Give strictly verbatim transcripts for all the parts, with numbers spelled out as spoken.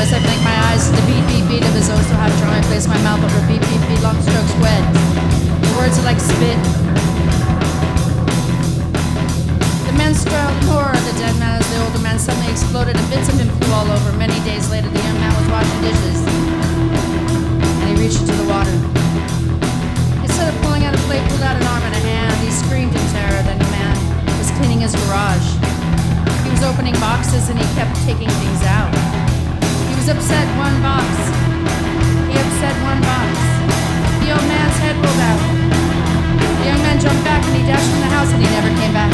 as I blink my eyes to the beat, beat, beat of his orchestra half drum. I place my mouth over beat, beat, beat, long strokes wet. The words are like spit. The men struggled in horror at the dead man as the older man suddenly exploded and bits of him flew all over. Many days later, the young man was washing dishes and he reached into the water. Instead of pulling out a plate, pulled out an arm and a hand. He screamed in terror. Then the man was cleaning his garage. He was opening boxes and he kept taking things out. He was upset one box. He upset one box. The old man's head rolled out. The young man jumped back and he dashed from the house and he never came back.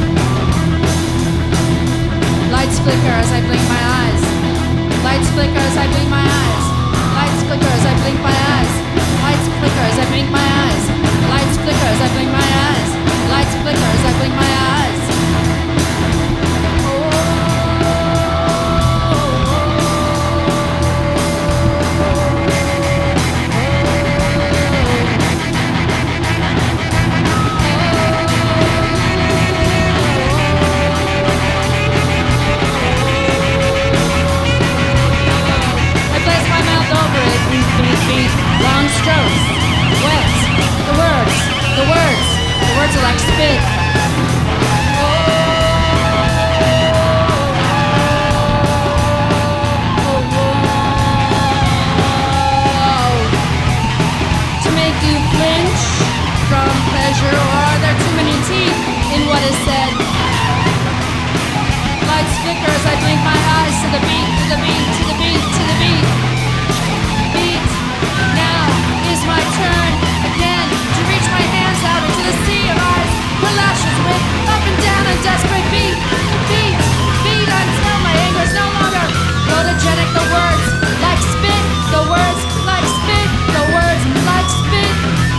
Lights flicker as I blink my eyes. Lights flicker as I blink my eyes. Lights flicker as I blink my eyes. Lights flicker as I blink my eyes. Lights flicker as I blink my eyes. Lights flicker as I blink my eyes. Long strokes, wet, the words, the words, the words are like spit. To make you flinch from pleasure, or are there too many teeth in what is said? Lights flicker as I blink my eyes to the beat, to the beat, to the beat, to the beat. Beat. Now is my turn again to reach my hands out into the sea of eyes where lashes whip up and down a desperate beat. Beat, beat until my anger is no longer photogenic. The words like spit, the words like spit, the words like spit.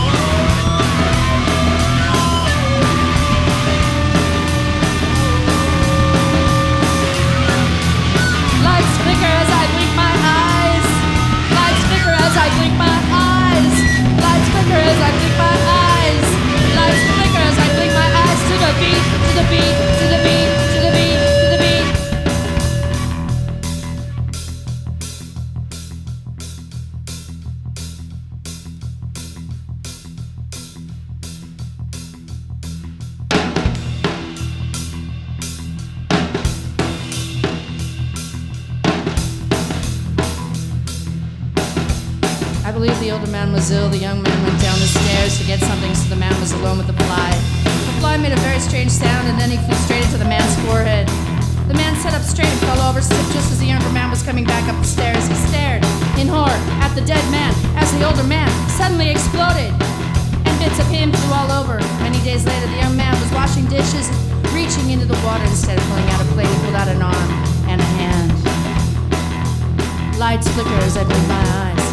Lights flicker as I blink my eyes. Lights flicker as I blink my eyes. Lights flicker as I blink my eyes. Lights flicker as I blink my eyes to the beat, to the beat, to the beat, to the beat, to the beat. I believe the older man was ill. The young man went down the stairs to get something, so the man was alone with the fly. The fly made a very strange sound, and then he flew straight into the man's forehead. The man sat up straight and fell over, just as the younger man was coming back up the stairs. He stared in horror at the dead man as the older man suddenly exploded, and bits of him flew all over. Many days later, the young man was washing dishes, reaching into the water. Instead of pulling out a plate, he pulled out an arm and a hand. Lights flicker as I blink my eyes.